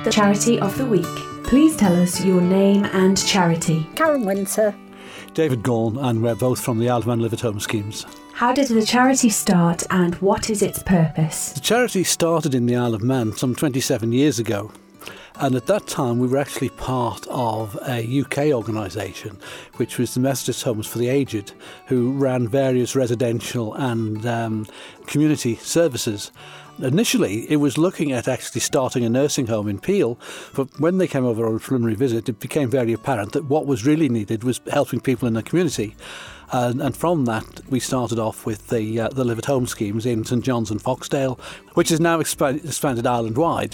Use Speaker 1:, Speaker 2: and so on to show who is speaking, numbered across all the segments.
Speaker 1: The Charity of the Week. Please tell us your name and charity.
Speaker 2: Karen Winter.
Speaker 3: David Gaughan, and we're both from the Isle of Man Live at Home schemes.
Speaker 1: How did the charity start and what is its purpose?
Speaker 3: The charity started in the Isle of Man some 27 years ago. And at that time, we were actually part of a UK organisation, which was the Methodist Homes for the Aged, who ran various residential and community services. Initially, it was looking at actually starting a nursing home in Peel, but when they came over on a preliminary visit, it became very apparent that what was really needed was helping people in the community. And from that, we started off with the Live at Home schemes in St John's and Foxdale, which is now expanded island-wide.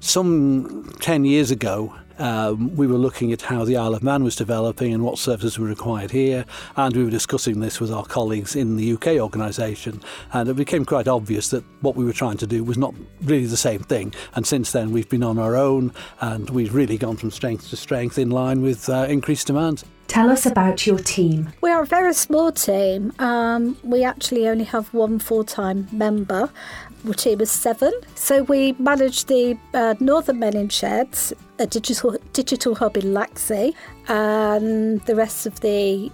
Speaker 3: Some 10 years ago, we were looking at how the Isle of Man was developing and what services were required here, and we were discussing this with our colleagues in the UK organisation, and it became quite obvious that what we were trying to do was not really the same thing. And since then, we've been on our own, and we've really gone from strength to strength in line with increased demand.
Speaker 1: Tell us about your team.
Speaker 2: We are a very small team. We actually only have one full-time member. Our team is 7. So we manage the Northern Men in Sheds, a digital hub in Laxey, and the rest of the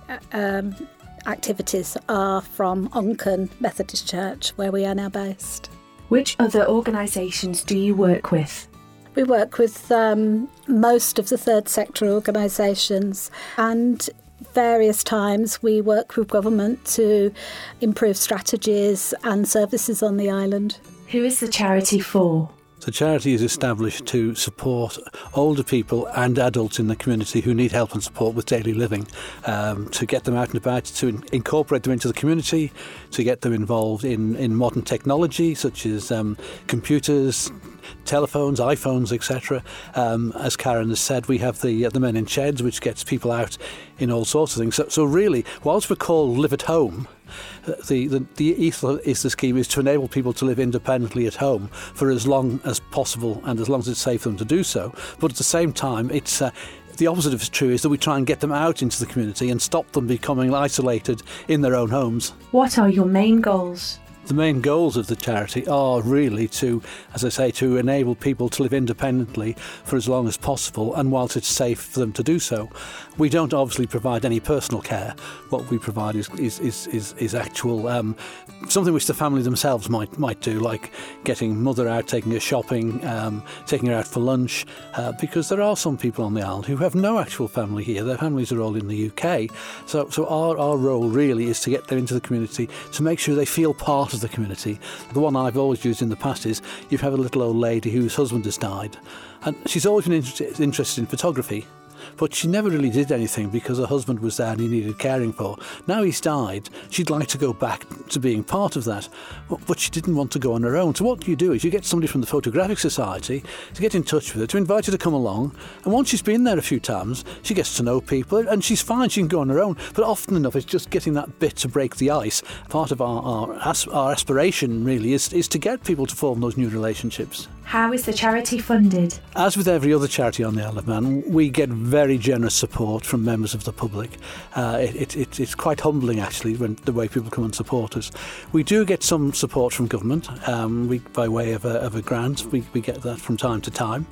Speaker 2: activities are from Onchan Methodist Church, where we are now based.
Speaker 1: Which other organisations do you work with?
Speaker 2: We work with most of the third sector organisations, and various times we work with government to improve strategies and services on the island.
Speaker 1: Who is the charity for?
Speaker 3: The charity is established to support older people and adults in the community who need help and support with daily living, to get them out and about, to incorporate them into the community, to get them involved in modern technology such as computers, telephones, iPhones, etc. As Karen has said, we have the Men in Sheds, which gets people out in all sorts of things. So really, whilst we're called Live at Home, the ethos is the scheme is to enable people to live independently at home for as long as possible and as long as it's safe for them to do so. But at the same time, it's the opposite of it's true is that we try and get them out into the community and stop them becoming isolated in their own homes.
Speaker 1: What are your main goals?
Speaker 3: The main goals of the charity are really to, as I say, to enable people to live independently for as long as possible and whilst it's safe for them to do so. We don't obviously provide any personal care. What we provide is actual something which the family themselves might do, like getting mother out, taking her shopping, taking her out for lunch, because there are some people on the island who have no actual family here. Their families are all in the UK. So our role really is to get them into the community, to make sure they feel part of the community. The one I've always used in the past is you have a little old lady whose husband has died, and she's always been interested in photography. But she never really did anything because her husband was there and he needed caring for. Now he's died, she'd like to go back to being part of that, but she didn't want to go on her own. So what you do is you get somebody from the Photographic Society to get in touch with her, to invite her to come along, and once she's been there a few times, she gets to know people, and she's fine, she can go on her own. But often enough, it's just getting that bit to break the ice. Part of our aspiration really is to get people to form those new relationships.
Speaker 1: How is the charity funded?
Speaker 3: As with every other charity on the Isle of Man, we get very generous support from members of the public. It's quite humbling, actually, when the way people come and support us. We do get some support from government, by way of a grant. We get that from time to time.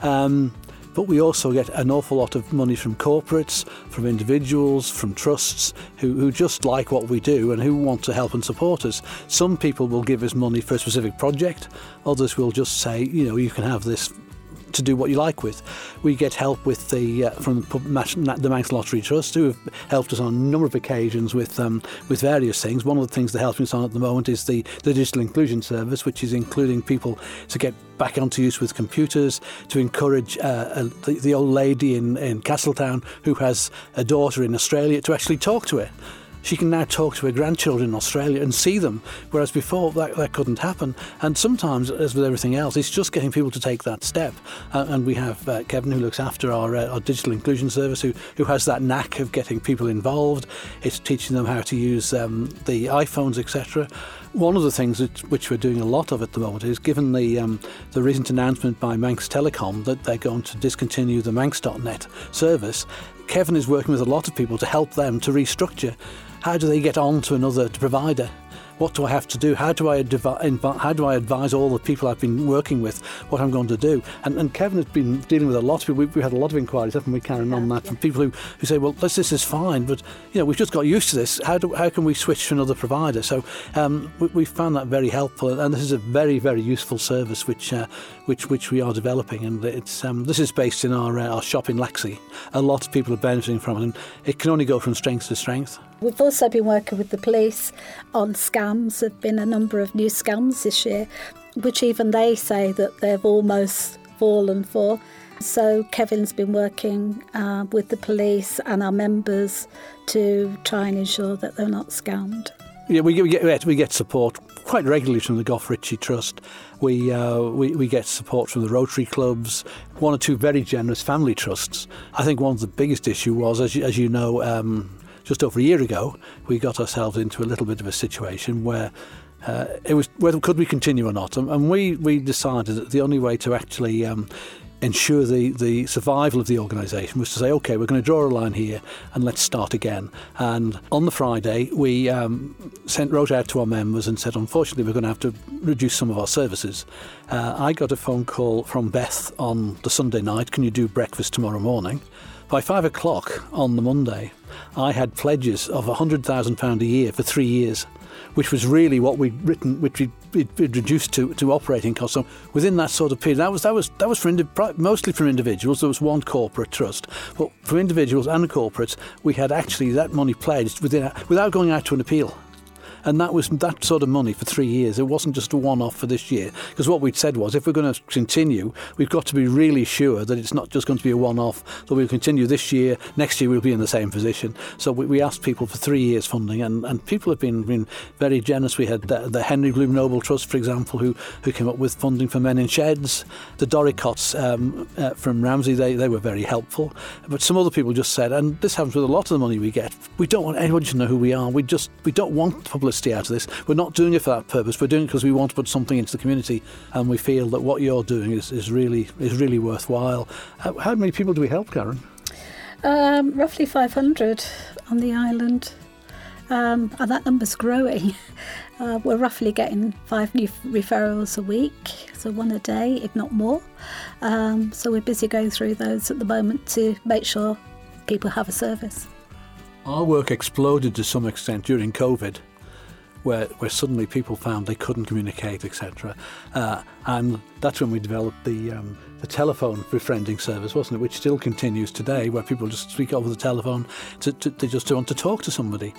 Speaker 3: But we also get an awful lot of money from corporates, from individuals, from trusts who just like what we do and who want to help and support us. Some people will give us money for a specific project. Others will just say, you can have this to do what you like with. We get help with from the Manx Lottery Trust, who have helped us on a number of occasions with various things. One of the things they're helping us on at the moment is the digital inclusion service, which is including people to get back onto use with computers, to encourage the old lady in Castletown who has a daughter in Australia to actually talk to her. She can now talk to her grandchildren in Australia and see them, whereas before that couldn't happen. And sometimes, as with everything else, it's just getting people to take that step. And we have Kevin, who looks after our digital inclusion service, who has that knack of getting people involved. It's teaching them how to use the iPhones, etc. One of the things which we're doing a lot of at the moment is, given the recent announcement by Manx Telecom that they're going to discontinue the Manx.net service, Kevin is working with a lot of people to help them to restructure. How do they get on to another provider? what do I have to do? How do I advise all the people I've been working with what I'm going to do? And Kevin has been dealing with a lot of people. We've had a lot of inquiries, haven't we, Karen, on that, from people who say, well, this is fine, but we've just got used to this. How can we switch to another provider? So we found that very helpful, and this is a very, very useful service which we are developing, and it's this is based in our shop in Laxey. A lot of people are benefiting from it, and it can only go from strength to strength.
Speaker 2: We've also been working with the police on scams. There have been a number of new scams this year, which even they say that they've almost fallen for. So Kevin's been working with the police and our members to try and ensure that they're not scammed.
Speaker 3: Yeah, we get support quite regularly from the Gough Ritchie Trust. We get support from the Rotary clubs, one or two very generous family trusts. I think one of the biggest issue was, as you know, just over a year ago, we got ourselves into a little bit of a situation where it was whether could we continue or not, and we decided that the only way to actually ensure the survival of the organisation was to say, OK, we're going to draw a line here and let's start again. And on the Friday, we wrote out to our members and said, unfortunately, we're going to have to reduce some of our services. I got a phone call from Beth on the Sunday night, can you do breakfast tomorrow morning? By 5 o'clock on the Monday, I had pledges of £100,000 a year for 3 years, which was really what we'd written, which we'd reduced to operating costs. So within that sort of period, that was for mostly from individuals. There was one corporate trust, but for individuals and corporates, we had actually that money pledged without going out to an appeal. And that was that sort of money for 3 years. It wasn't just a one-off for this year. Because what we'd said was, if we're going to continue, we've got to be really sure that it's not just going to be a one-off, that we'll continue this year, next year we'll be in the same position. So we asked people for 3 years funding, and people have been very generous. We had the Henry Bloom Noble Trust, for example, who came up with funding for Men in Sheds. The Doricotts from Ramsey, they were very helpful. But some other people just said, and this happens with a lot of the money we get, we don't want anyone to know who we are. We don't want publicity out of this. We're not doing it for that purpose. We're doing it because we want to put something into the community, and we feel that what you're doing is really worthwhile. How many people do we help, Karen?
Speaker 2: Roughly 500 on the island, and that number's growing. We're roughly getting 5 new referrals a week, so 1 a day, if not more. So we're busy going through those at the moment to make sure people have a service.
Speaker 3: Our work exploded to some extent during COVID, where suddenly people found they couldn't communicate, etc. And that's when we developed the telephone befriending service, wasn't it? Which still continues today, where people just speak over the telephone they just want to talk to somebody.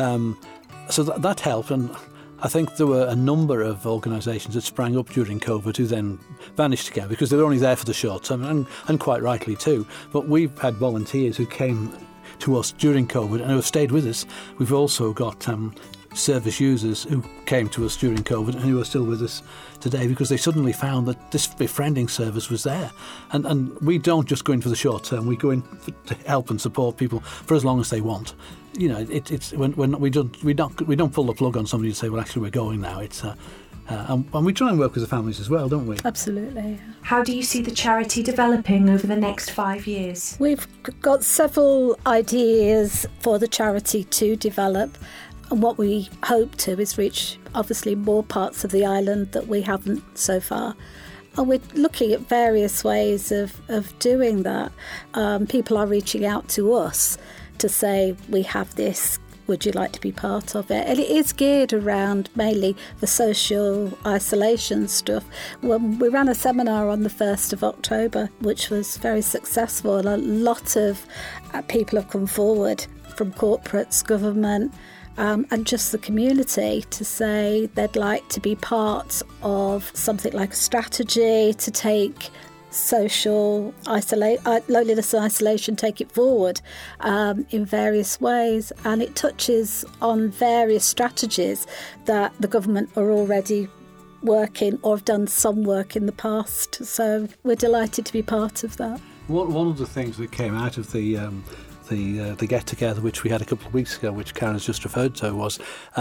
Speaker 3: So that helped, and I think there were a number of organisations that sprang up during COVID who then vanished again because they were only there for the short term, and quite rightly too. But we've had volunteers who came to us during COVID and who have stayed with us. We've also got service users who came to us during COVID and who are still with us today because they suddenly found that this befriending service was there. And we don't just go in for the short term, we go in to help and support people for as long as they want. You know, it's when we don't pull the plug on somebody and say, well, actually we're going now. It's and we try and work with the families as well, don't we?
Speaker 2: Absolutely.
Speaker 1: How do you see the charity developing over the next 5 years?
Speaker 2: We've got several ideas for the charity to develop. And what we hope to is reach, obviously, more parts of the island that we haven't so far. And we're looking at various ways of doing that. People are reaching out to us to say, we have this, would you like to be part of it? And it is geared around mainly the social isolation stuff. We ran a seminar on the 1st of October, which was very successful. And a lot of people have come forward from corporates, government, and just the community to say they'd like to be part of something like a strategy to take social loneliness and isolation, take it forward in various ways. And it touches on various strategies that the government are already working or have done some work in the past. So we're delighted to be part of that.
Speaker 3: One of the things that came out of the get-together which we had a couple of weeks ago, which Karen's just referred to, was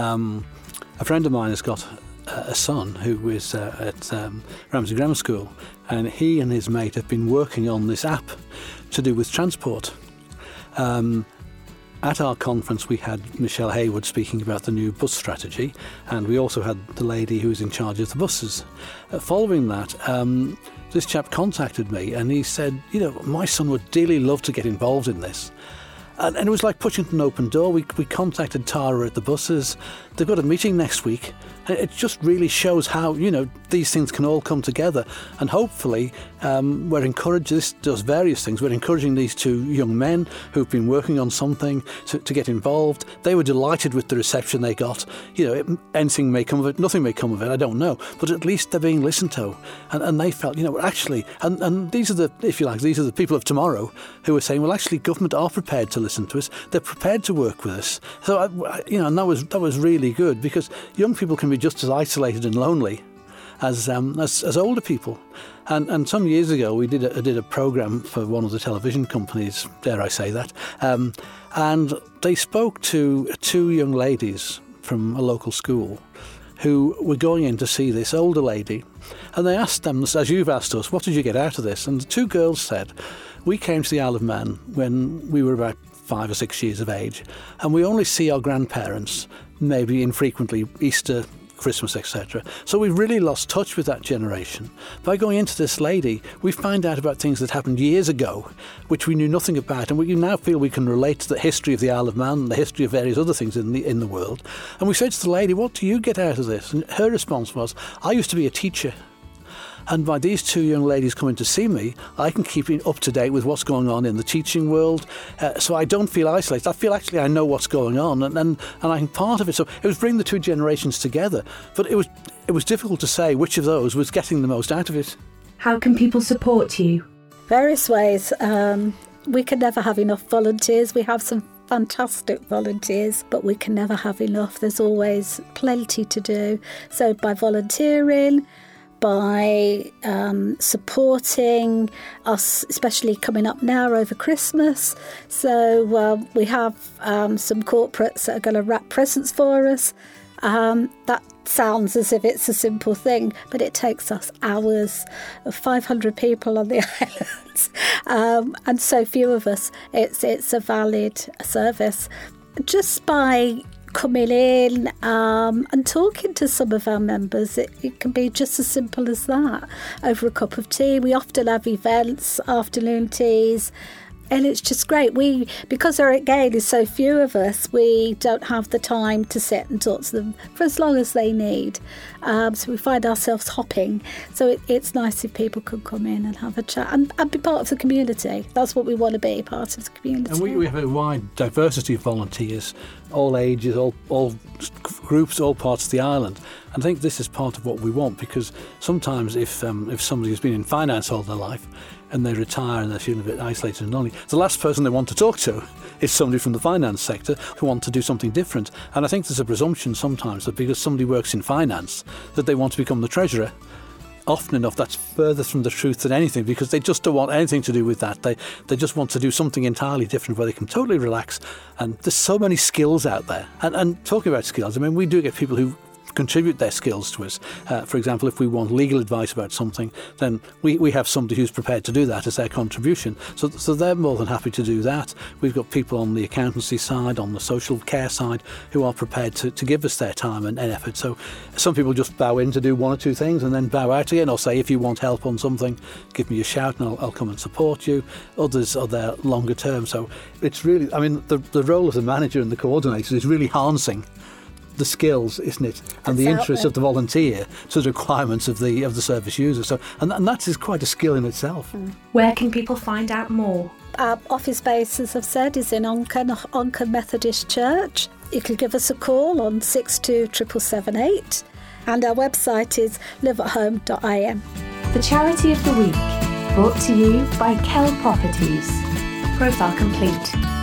Speaker 3: a friend of mine has got a son who is at Ramsey Grammar School, and he and his mate have been working on this app to do with transport. At our conference, we had Michelle Haywood speaking about the new bus strategy, and we also had the lady who was in charge of the buses. Following that, this chap contacted me and he said, my son would dearly love to get involved in this. And it was like pushing an open door. We contacted Tara at the buses. They've got a meeting next week. It just really shows how, these things can all come together. And hopefully we're encouraged, this does various things. We're encouraging these two young men who've been working on something to get involved. They were delighted with the reception they got. Anything may come of it, nothing may come of it, I don't know. But at least they're being listened to. And they felt, actually, and these are the, if you like, these are the people of tomorrow who are saying, well, actually, government are prepared to listen to us. They're prepared to work with us. So, and that was really good, because young people can be just as isolated and lonely as older people. And some years ago, we did a programme for one of the television companies, dare I say that, and they spoke to two young ladies from a local school who were going in to see this older lady. And they asked them, as you've asked us, what did you get out of this? And the two girls said, we came to the Isle of Man when we were about 5 or 6 years of age, and we only see our grandparents maybe infrequently, Easter, Christmas, etc. So we've really lost touch with that generation. By going into this lady, we find out about things that happened years ago, which we knew nothing about, and we now feel we can relate to the history of the Isle of Man and the history of various other things in the world. And we said to the lady, what do you get out of this? And her response was, I used to be a teacher. And by these two young ladies coming to see me, I can keep up to date with what's going on in the teaching world. So I don't feel isolated. I feel actually I know what's going on, and I'm part of it. So it was bringing the two generations together. But it was difficult to say which of those was getting the most out of it.
Speaker 1: How can people support you?
Speaker 2: Various ways. We can never have enough volunteers. We have some fantastic volunteers, but we can never have enough. There's always plenty to do. So by volunteering, by supporting us, especially coming up now over Christmas. So we have some corporates that are going to wrap presents for us. That sounds as if it's a simple thing, but it takes us hours of 500 people on the islands, and so few of us. It's a valid service. Just by coming in and talking to some of our members, it can be just as simple as that, over a cup of tea. We often have events, afternoon teas, and it's just great. Because there again is so few of us, we don't have the time to sit and talk to them for as long as they need. So we find ourselves hopping. So it's nice if people could come in and have a chat and be part of the community. That's what we want to be, part of the community.
Speaker 3: And we have a wide diversity of volunteers, all ages, all groups, all parts of the island. And I think this is part of what we want, because sometimes if somebody has been in finance all their life and they retire and they're feeling a bit isolated and lonely, the last person they want to talk to is somebody from the finance sector who want to do something different. And I think there's a presumption sometimes that because somebody works in finance that they want to become the treasurer. Often enough, that's further from the truth than anything, because they just don't want anything to do with that. They just want to do something entirely different where they can totally relax. And there's so many skills out there. And talking about skills, I mean, we do get people who contribute their skills to us. For example, if we want legal advice about something, then we have somebody who's prepared to do that as their contribution. So they're more than happy to do that. We've got people on the accountancy side, on the social care side, who are prepared to give us their time and effort. So some people just bow in to do one or two things and then bow out again, or say, if you want help on something, give me a shout and I'll come and support you. Others are there longer term. So it's really, I mean, the role of the manager and the coordinator is really harnessing the skills, isn't it, and the interest of the volunteer to the requirements of the service user. So, and that is quite a skill in itself.
Speaker 1: Where can people find out more?
Speaker 2: Our office base, as I've said, is in Onken Methodist Church. You can give us a call on 62778, and our website is liveathome.im.
Speaker 1: The Charity of the Week, brought to you by Kell Properties. Profile complete.